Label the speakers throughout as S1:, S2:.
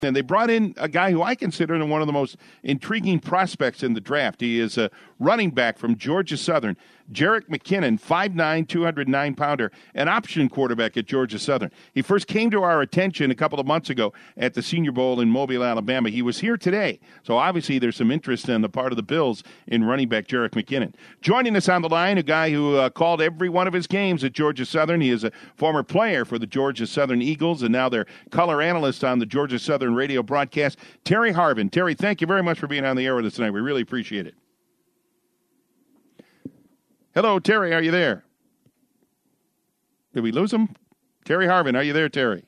S1: And they brought in a guy who I consider one of the most intriguing prospects in the draft. He is a running back from Georgia Southern, Jerick McKinnon, 5'9", 209-pounder, an option quarterback at Georgia Southern. He first came to our attention a couple of months ago at the Senior Bowl in Mobile, Alabama. He was here today, so obviously there's some interest on the part of the Bills in running back Jerick McKinnon. Joining us on the line, a guy who called every one of his games at Georgia Southern. He is a former player for the Georgia Southern Eagles and now their color analyst on the Georgia Southern radio broadcast, Terry Harvin. Terry, thank you very much for being on the air with us tonight. We really appreciate it. Hello, Terry, are you there? Did we lose him? Terry Harvin, are you there, Terry?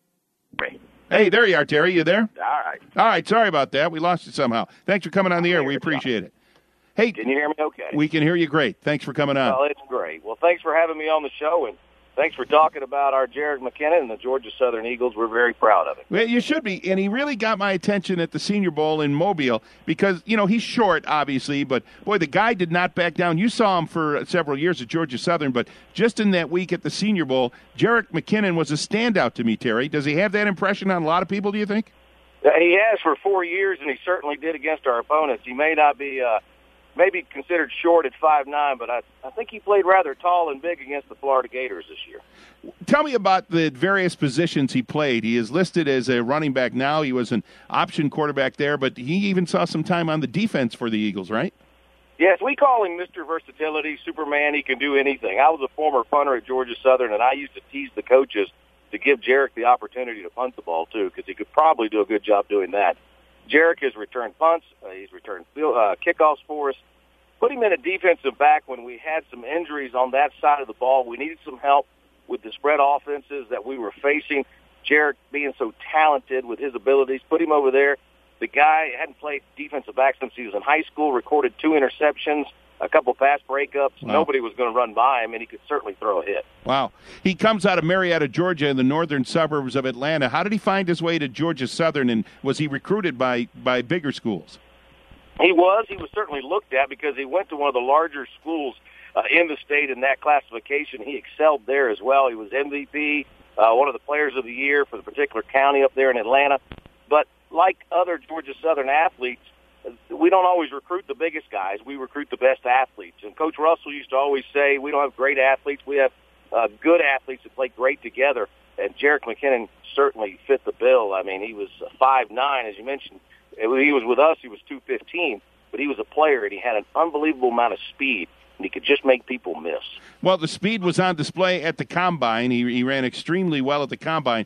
S1: Hey, there you are, Terry. You there? All right, sorry about that. We lost you somehow. Thanks for coming on the air. We appreciate it. Hey,
S2: can you hear me okay?
S1: We can hear you great. Thanks for coming on.
S2: Well, it's great. Well, thanks for having me on the show, and thanks for talking about our Jerick McKinnon and the Georgia Southern Eagles. We're very proud of it.
S1: Well, you should be. And he really got my attention at the Senior Bowl in Mobile because, you know, he's short, obviously, but, boy, the guy did not back down. You saw him for several years at Georgia Southern, but just in that week at the Senior Bowl, Jerick McKinnon was a standout to me, Terry. Does he have that impression on a lot of people, do you think?
S2: He has for 4 years, and he certainly did against our opponents. He may not be maybe considered short at 5'9", but I think he played rather tall and big against the Florida Gators this year.
S1: Tell me about the various positions he played. He is listed as a running back now. He was an option quarterback there, but he even saw some time on the defense for the Eagles, right?
S2: Yes, we call him Mr. Versatility, Superman. He can do anything. I was a former punter at Georgia Southern, and I used to tease the coaches to give Jerick the opportunity to punt the ball, too, because he could probably do a good job doing that. Jerick has returned punts. He's returned kickoffs for us. Put him in a defensive back when we had some injuries on that side of the ball. We needed some help with the spread offenses that we were facing. Jerick being so talented with his abilities, put him over there. The guy hadn't played defensive back since he was in high school, recorded 2 interceptions, a couple pass breakups.
S1: Wow.
S2: Nobody was going to run by him, and he could certainly throw a hit.
S1: Wow. He comes out of Marietta, Georgia, in the northern suburbs of Atlanta. How did he find his way to Georgia Southern, and was he recruited by bigger schools?
S2: He was certainly looked at because he went to one of the larger schools in the state in that classification. He excelled there as well. He was MVP, one of the players of the year for the particular county up there in Atlanta. But like other Georgia Southern athletes, we don't always recruit the biggest guys. We recruit the best athletes. And Coach Russell used to always say, we don't have great athletes. We have good athletes that play great together. And Jerick McKinnon certainly fit the bill. I mean, he was 5'9", as you mentioned. When he was with us, he was 215, but he was a player, and he had an unbelievable amount of speed, and he could just make people miss.
S1: Well, the speed was on display at the Combine. He ran extremely well at the Combine,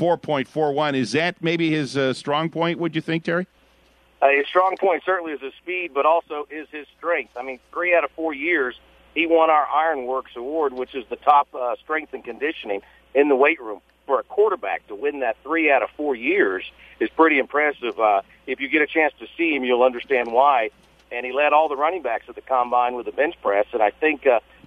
S1: 4.41. Is that maybe his strong point, would you think, Terry?
S2: His strong point certainly is his speed, but also is his strength. I mean, 3 out of 4 years, he won our Ironworks Award, which is the top strength and conditioning in the weight room. For a quarterback to win that 3 out of 4 years is pretty impressive. If you get a chance to see him, you'll understand why. And he led all the running backs at the Combine with a bench press. And I think,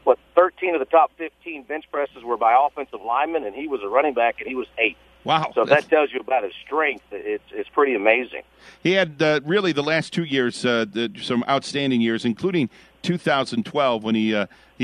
S2: 13 of the top 15 bench presses were by offensive linemen, and he was a running back, and he was 8th.
S1: Wow.
S2: So that tells you about his strength. It's pretty amazing.
S1: He had really the last 2 years, some outstanding years, including 2012 when he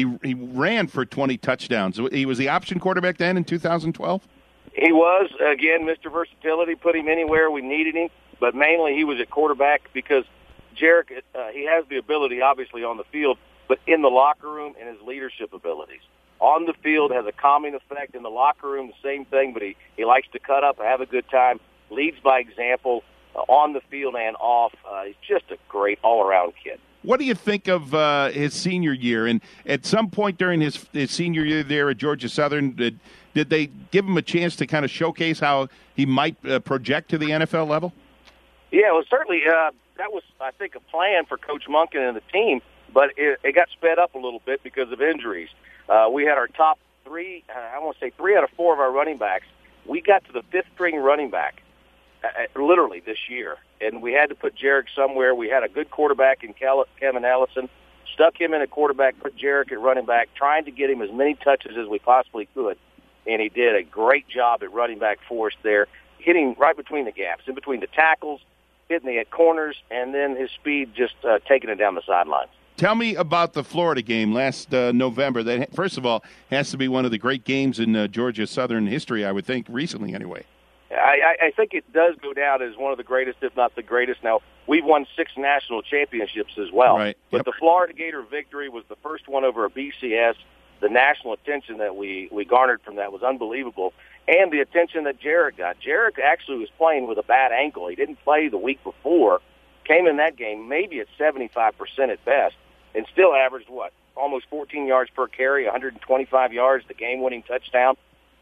S1: ran for 20 touchdowns. He was the option quarterback then in 2012?
S2: He was, again, Mr. Versatility, put him anywhere we needed him, but mainly he was at quarterback because Jerick, he has the ability, obviously, on the field, but in the locker room and his leadership abilities. On the field, has a calming effect. In the locker room, the same thing, but he likes to cut up, have a good time, leads by example on the field and off. He's just a great all-around kid.
S1: What do you think of his senior year? And at some point during his senior year there at Georgia Southern, did they give him a chance to kind of showcase how he might project to the NFL level? Yeah,
S2: well, certainly that was, I think, a plan for Coach Monken and the team, but it got sped up a little bit because of injuries. We had our top 3, I want to say 3 out of 4 of our running backs. We got to the 5th-string running back, literally this year, and we had to put Jerick somewhere. We had a good quarterback in Kevin Ellison, stuck him in a quarterback, put Jerick at running back, trying to get him as many touches as we possibly could. And he did a great job at running back for us there, hitting right between the gaps, in between the tackles, hitting the corners, and then his speed just taking it down the sidelines.
S1: Tell me about the Florida game last November. That, first of all, has to be one of the great games in Georgia Southern history, I would think, recently anyway.
S2: I think it does go down as one of the greatest, if not the greatest. Now, we've won 6 national championships as well.
S1: Right.
S2: But
S1: Yep.
S2: the Florida Gator victory was the first one over a BCS. The national attention that we garnered from that was unbelievable. And the attention that Jarek got. Jarek actually was playing with a bad ankle. He didn't play the week before, came in that game maybe at 75% at best, and still averaged, almost 14 yards per carry, 125 yards, the game-winning touchdown.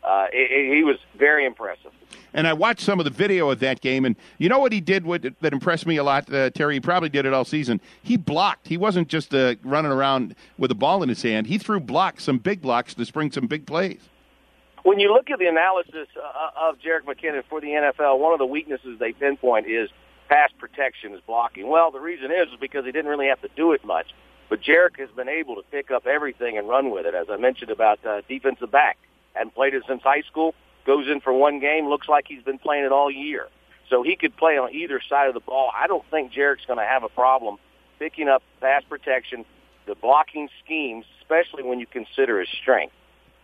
S2: He was very impressive.
S1: And I watched some of the video of that game, and you know what he did that impressed me a lot, Terry? He probably did it all season. He blocked. He wasn't just running around with a ball in his hand. He threw blocks, some big blocks, to spring some big plays.
S2: When you look at the analysis of Jerick McKinnon for the NFL, one of the weaknesses they pinpoint is pass protection, is blocking. Well, the reason is because he didn't really have to do it much. But Jerick has been able to pick up everything and run with it, as I mentioned about defensive back. Hadn't played it since high school, goes in for one game, looks like he's been playing it all year. So he could play on either side of the ball. I don't think Jerick's going to have a problem picking up pass protection, the blocking schemes, especially when you consider his strength.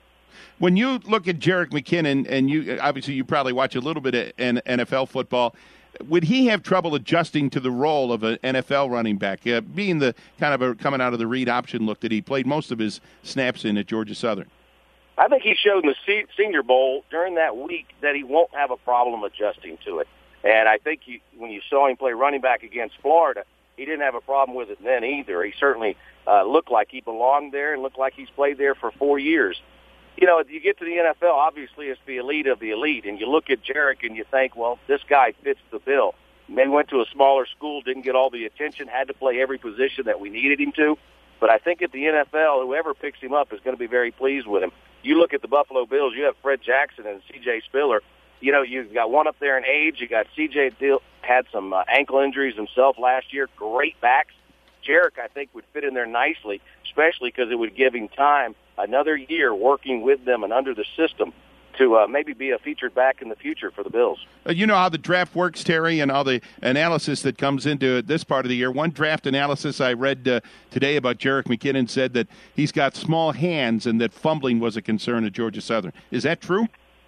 S1: When you look at Jerick McKinnon, and you probably watch a little bit of NFL football, would he have trouble adjusting to the role of an NFL running back, being the kind of coming out of the read option look that he played most of his snaps in at Georgia Southern?
S2: I think he showed in the Senior Bowl during that week that he won't have a problem adjusting to it. And I think when you saw him play running back against Florida, he didn't have a problem with it then either. He certainly looked like he belonged there and looked like he's played there for 4 years. You know, you get to the NFL, obviously it's the elite of the elite, and you look at Jerick and you think, well, this guy fits the bill. Maybe went to a smaller school, didn't get all the attention, had to play every position that we needed him to. But I think at the NFL, whoever picks him up is going to be very pleased with him. You look at the Buffalo Bills, you have Fred Jackson and C.J. Spiller. You know, you've got one up there in age. You got C.J. had some ankle injuries himself last year. Great backs. Jerick, I think, would fit in there nicely, especially because it would give him time, another year working with them and under the system to maybe be a featured back in the future for the Bills.
S1: You know how the draft works, Terry, and all the analysis that comes into this part of the year. One draft analysis I read today about Jerick McKinnon said that he's got small hands and that fumbling was a concern at Georgia Southern. Is that true?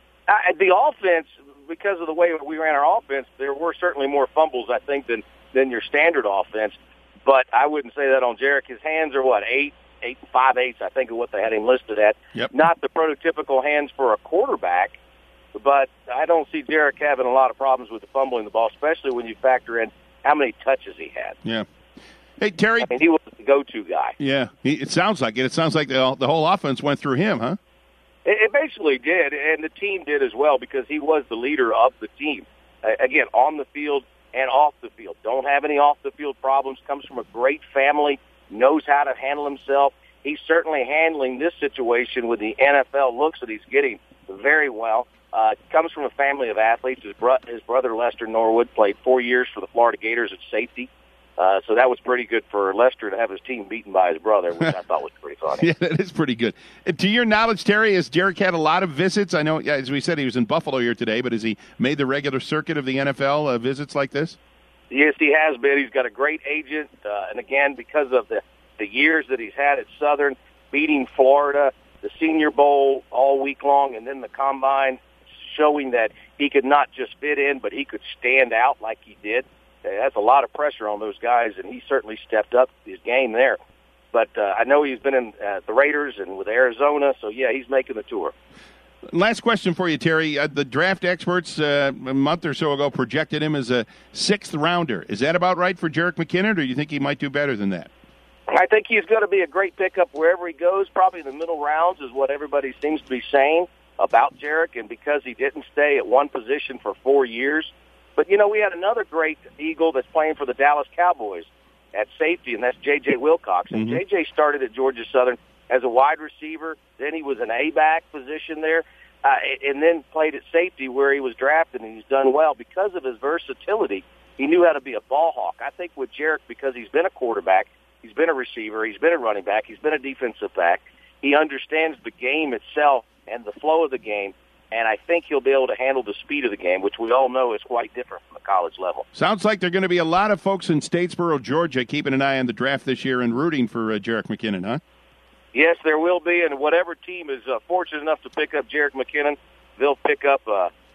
S2: The offense, because of the way we ran our offense, there were certainly more fumbles, I think, than your standard offense. But I wouldn't say that on Jerick. His hands are, 8 5/8, I think, of what they had him listed at.
S1: Yep.
S2: Not the prototypical hands for a quarterback, but I don't see Jerick having a lot of problems with the fumbling the ball, especially when you factor in how many touches he had.
S1: Yeah. Hey, Terry.
S2: I mean, he was the go-to guy.
S1: Yeah, it sounds like it. It sounds like the whole offense went through him, huh?
S2: It basically did, and the team did as well because he was the leader of the team. Again, on the field and off the field. Don't have any off-the-field problems, comes from a great family, knows how to handle himself. He's certainly handling this situation with the NFL looks that he's getting very well. Comes from a family of athletes. His brother, Lester Norwood, played 4 years for the Florida Gators at safety. So that was pretty good for Lester to have his team beaten by his brother, which I thought was pretty funny.
S1: Yeah, that is pretty good. To your knowledge, Terry, has Jerick had a lot of visits? I know, as we said, he was in Buffalo here today, but has he made the regular circuit of the NFL visits like this?
S2: Yes, he has been. He's got a great agent, and again, because of the years that he's had at Southern, beating Florida, the Senior Bowl all week long, and then the Combine, showing that he could not just fit in, but he could stand out like he did. That's a lot of pressure on those guys, and he certainly stepped up his game there. But I know he's been in the Raiders and with Arizona, so, yeah, he's making the tour.
S1: Last question for you, Terry. The draft experts a month or so ago projected him as a 6th rounder. Is that about right for Jerick McKinnon, or do you think he might do better than that?
S2: I think he's going to be a great pickup wherever he goes. Probably in the middle rounds is what everybody seems to be saying about Jerick, and because he didn't stay at one position for 4 years. But, you know, we had another great Eagle that's playing for the Dallas Cowboys at safety, and that's J.J. Wilcox. And J.J. started at Georgia Southern as a wide receiver. Then he was an A-back position there, and then played at safety where he was drafted, and he's done well. Because of his versatility, he knew how to be a ball hawk. I think with Jerick, because he's been a quarterback, he's been a receiver, he's been a running back, he's been a defensive back, he understands the game itself and the flow of the game, and I think he'll be able to handle the speed of the game, which we all know is quite different from the college level.
S1: Sounds like there are going to be a lot of folks in Statesboro, Georgia, keeping an eye on the draft this year and rooting for Jerick McKinnon, huh? Yes,
S2: there will be, and whatever team is fortunate enough to pick up Jerick McKinnon, they'll pick up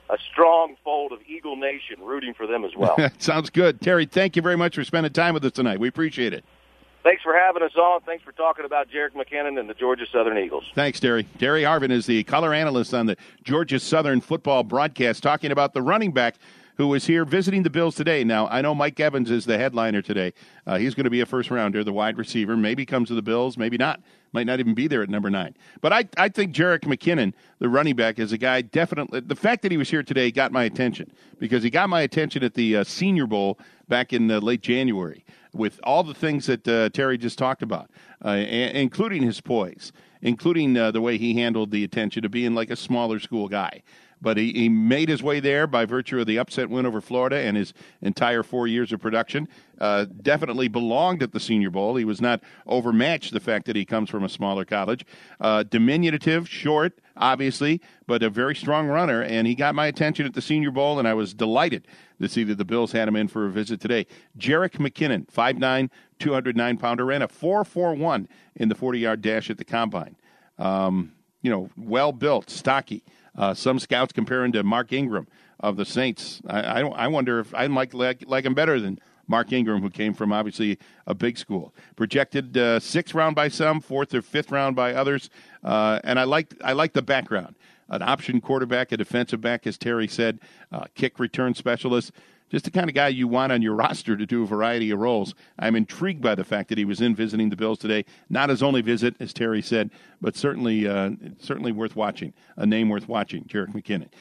S2: a strong fold of Eagle Nation rooting for them as well.
S1: Sounds good. Terry, thank you very much for spending time with us tonight. We appreciate it.
S2: Thanks for having us on. Thanks for talking about Jerick McKinnon and the Georgia Southern Eagles.
S1: Thanks, Terry. Terry Harvin is the color analyst on the Georgia Southern football broadcast, talking about the running back who is here visiting the Bills today. Now, I know Mike Evans is the headliner today. He's going to be a first-rounder, the wide receiver. Maybe comes to the Bills, maybe not. Might not even be there at number 9. But I think Jerick McKinnon, the running back, is a guy definitely. The fact that he was here today got my attention because he got my attention at the Senior Bowl back in late January with all the things that Terry just talked about, including his poise, including the way he handled the attention of being like a smaller school guy. But he made his way there by virtue of the upset win over Florida and his entire 4 years of production. Definitely belonged at the Senior Bowl. He was not overmatched, the fact that he comes from a smaller college. Diminutive, short, obviously, but a very strong runner. And he got my attention at the Senior Bowl, and I was delighted to see that the Bills had him in for a visit today. Jerick McKinnon, 5'9", 209-pounder, ran a 4.41 in the 40-yard dash at the Combine. Well-built, stocky. Some scouts compare him to Mark Ingram of the Saints. I wonder if I like him better than Mark Ingram, who came from obviously a big school. Projected 6th round by some, 4th or 5th round by others, and I like the background. An option quarterback, a defensive back, as Terry said, kick return specialist. Just the kind of guy you want on your roster to do a variety of roles. I'm intrigued by the fact that he was in visiting the Bills today. Not his only visit, as Terry said, but certainly worth watching. A name worth watching, Jerick McKinnon.